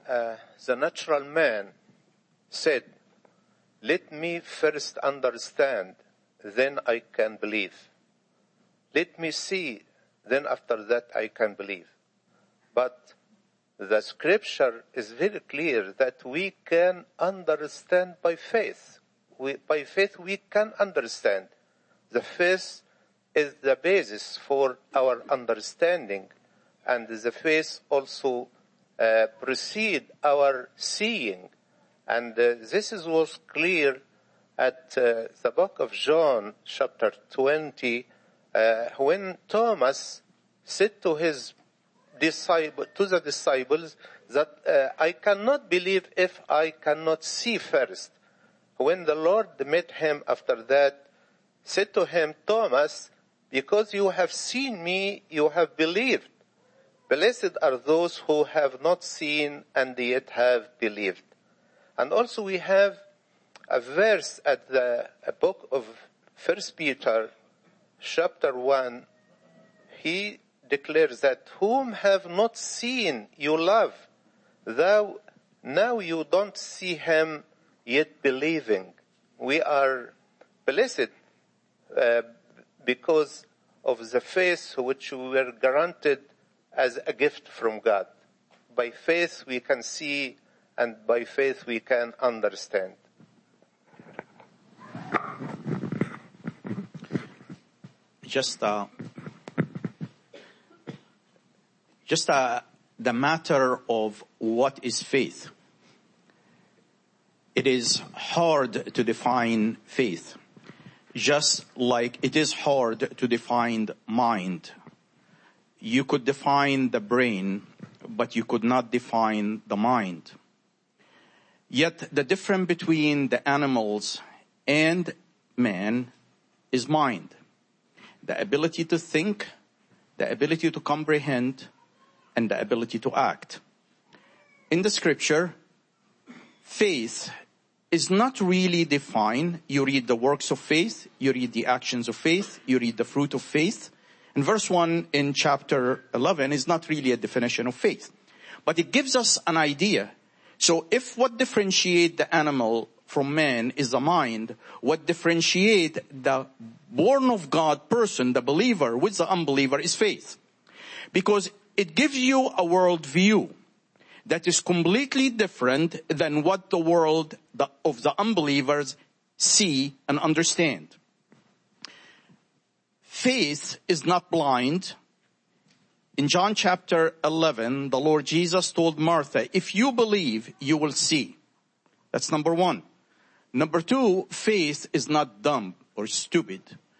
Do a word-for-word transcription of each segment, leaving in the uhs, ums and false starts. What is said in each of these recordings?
uh, the natural man said, let me first understand, then I can believe. Let me see, then after that I can believe. But the scripture is very clear that we can understand by faith. We, by faith we can understand. The faith is the basis for our understanding, and the faith also uh, precedes our seeing. And uh, this is was clear at uh, the book of John, chapter twenty, uh, when Thomas said to his disciple, to the disciples, that uh, I cannot believe if I cannot see first. When the Lord met him after that, said to him, Thomas, because you have seen me, you have believed. Blessed are those who have not seen and yet have believed. And also we have a verse at the book of First Peter, chapter one. He declares that whom have not seen you love, though now you don't see him yet believing. We are blessed uh, because of the faith which we were granted as a gift from God. By faith we can see, and by faith we can understand. Just, uh, just uh, the matter of what is faith. It is hard to define faith, just like it is hard to define mind. You could define the brain, but you could not define the mind. Yet the difference between the animals and man is mind. The ability to think, the ability to comprehend, and the ability to act. In the scripture, faith is not really defined. You read the works of faith, you read the actions of faith, you read the fruit of faith. And verse one in chapter eleven is not really a definition of faith. But it gives us an idea. So if what differentiates the animal from man is the mind, what differentiates the born of God person, the believer, with the unbeliever is faith. Because it gives you a worldview that is completely different than what the world of the unbelievers see and understand. Faith is not blind. In John chapter eleven, the Lord Jesus told Martha, if you believe, you will see. That's number one. Number two, faith is not dumb or stupid.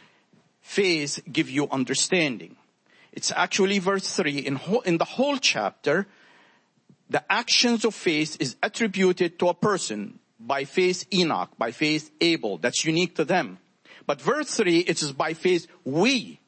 Faith gives you understanding. It's actually verse three. In, whole, in the whole chapter, the actions of faith is attributed to a person. By faith Enoch, by faith Abel. That's unique to them. But verse three, it is by faith we.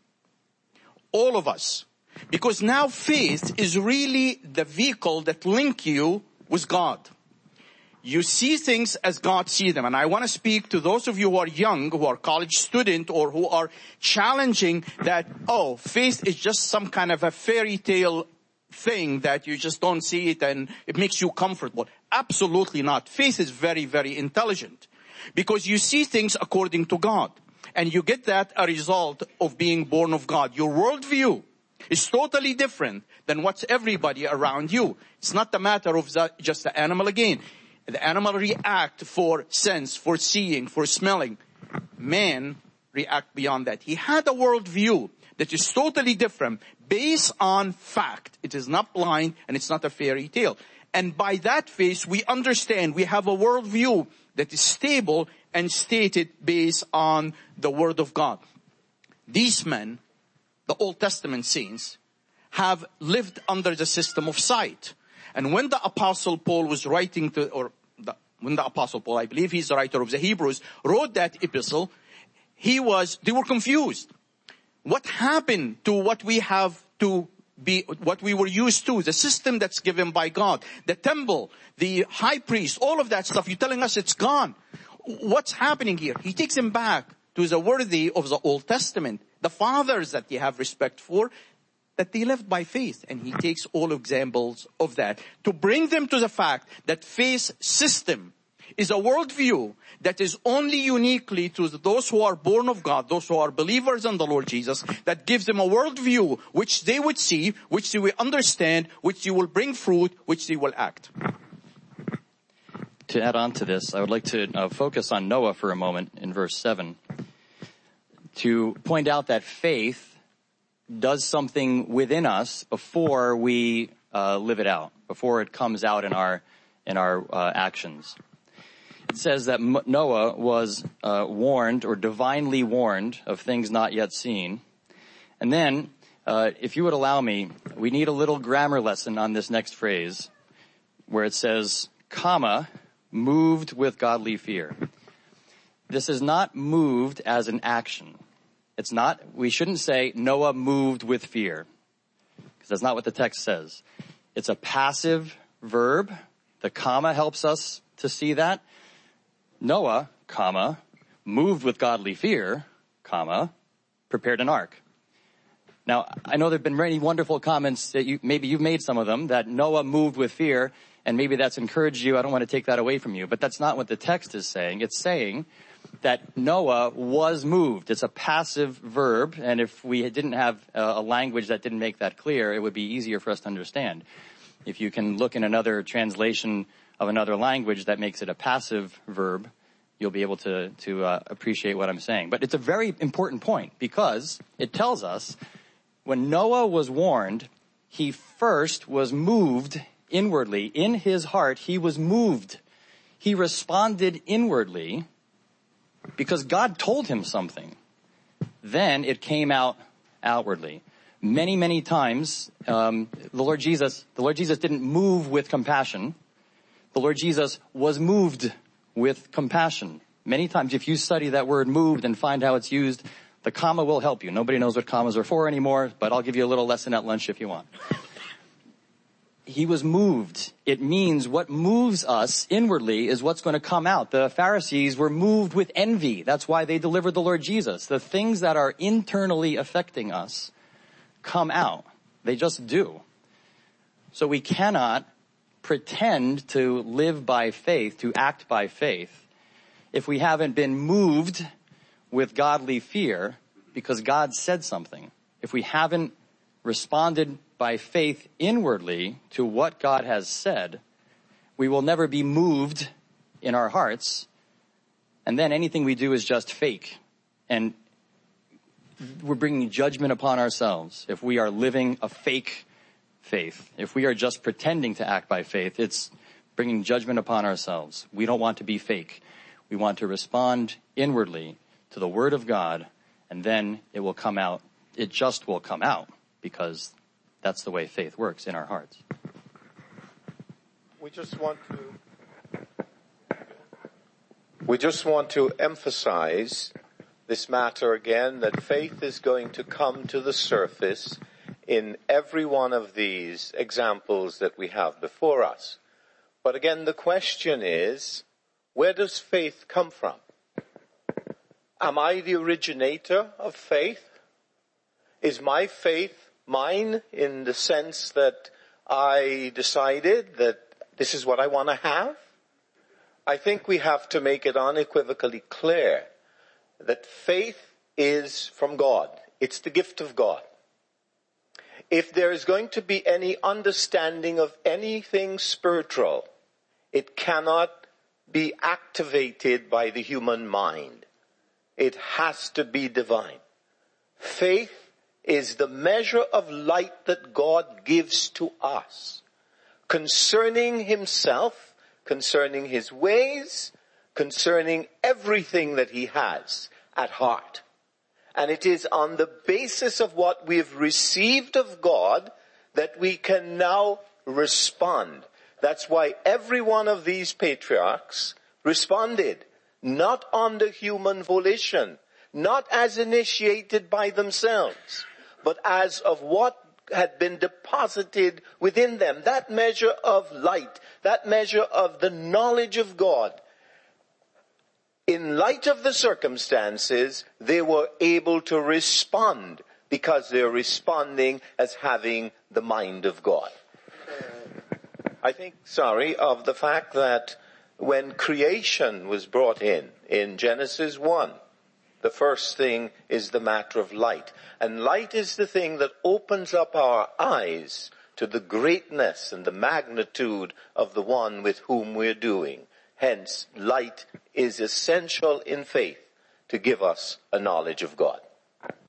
All of us. Because now faith is really the vehicle that link you with God. You see things as God sees them. And I want to speak to those of you who are young, who are college student, or who are challenging that, oh, faith is just some kind of a fairy tale thing that you just don't see it and it makes you comfortable. Absolutely not. Faith is very, very intelligent. Because you see things according to God. And you get that a result of being born of God. Your worldview is totally different than what's everybody around you. It's not the matter of the, just the animal again. The animal react for sense, for seeing, for smelling. Man react beyond that. He had a worldview that is totally different based on fact. It is not blind and it's not a fairy tale. And by that faith, we understand we have a worldview that is stable and stated based on the Word of God. These men, the Old Testament saints, have lived under the system of sight. And when the Apostle Paul was writing to, or the, when the Apostle Paul, I believe he's the writer of the Hebrews, wrote that epistle, he was, they were confused. What happened to what we have to be, what we were used to, the system that's given by God, the temple, the high priest, all of that stuff, you're telling us it's gone. What's happening here? He takes him back to the worthy of the Old Testament, the fathers that you have respect for, that they lived by faith. And he takes all examples of that to bring them to the fact that faith system is a worldview that is only uniquely to those who are born of God, those who are believers in the Lord Jesus, that gives them a worldview which they would see, which they will understand, which they will bring fruit, which they will act. To add on to this, I would like to uh, focus on Noah for a moment in verse seven, to point out that faith does something within us before we uh, live it out, before it comes out in our in our uh, actions. It says that Noah was uh, warned, or divinely warned, of things not yet seen. And then, uh, if you would allow me, we need a little grammar lesson on this next phrase, where it says, comma, moved with godly fear. This is not moved as an action. It's not, we shouldn't say Noah moved with fear, because that's not what the text says. It's a passive verb. The comma helps us to see that. Noah, comma, moved with godly fear, comma, prepared an ark. Now, I know there have been many wonderful comments that you, maybe you've made some of them, that Noah moved with fear, and maybe that's encouraged you. I don't want to take that away from you, but that's not what the text is saying. It's saying that Noah was moved. It's a passive verb, and if we didn't have a language that didn't make that clear, it would be easier for us to understand. If you can look in another translation of another language that makes it a passive verb, you'll be able to, to uh, appreciate what I'm saying. But it's a very important point, because it tells us when Noah was warned, he first was moved inwardly. In his heart, he was moved. He responded inwardly because God told him something. Then it came out outwardly. Many, many times, um, the Lord Jesus, the Lord Jesus didn't move with compassion. The Lord Jesus was moved with compassion. Many times, if you study that word moved and find how it's used, the comma will help you. Nobody knows what commas are for anymore, but I'll give you a little lesson at lunch if you want. He was moved. It means what moves us inwardly is what's going to come out. The Pharisees were moved with envy. That's why they delivered the Lord Jesus. The things that are internally affecting us come out. They just do. So we cannot pretend to live by faith, to act by faith, if we haven't been moved with godly fear because God said something. If we haven't responded by faith inwardly to what God has said, we will never be moved in our hearts. And then anything we do is just fake. And we're bringing judgment upon ourselves if we are living a fake faith. If we are just pretending to act by faith, it's bringing judgment upon ourselves. We don't want to be fake. We want to respond inwardly to the Word of God, and then it will come out. It just will come out, because that's the way faith works in our hearts. We just want to, we just want to emphasize this matter again, that faith is going to come to the surface in every one of these examples that we have before us. But again, the question is, where does faith come from? Am I the originator of faith? Is my faith mine in the sense that I decided that this is what I want to have? I think we have to make it unequivocally clear that faith is from God. It's the gift of God. If there is going to be any understanding of anything spiritual, it cannot be activated by the human mind. It has to be divine. Faith is the measure of light that God gives to us concerning himself, concerning his ways, concerning everything that he has at heart. And it is on the basis of what we've received of God that we can now respond. That's why every one of these patriarchs responded, not under human volition, not as initiated by themselves, but as of what had been deposited within them. That measure of light, that measure of the knowledge of God. In light of the circumstances, they were able to respond because they're responding as having the mind of God. I think, sorry, of the fact that when creation was brought in, in Genesis one, the first thing is the matter of light. And light is the thing that opens up our eyes to the greatness and the magnitude of the one with whom we're doing. Hence, light is essential in faith to give us a knowledge of God.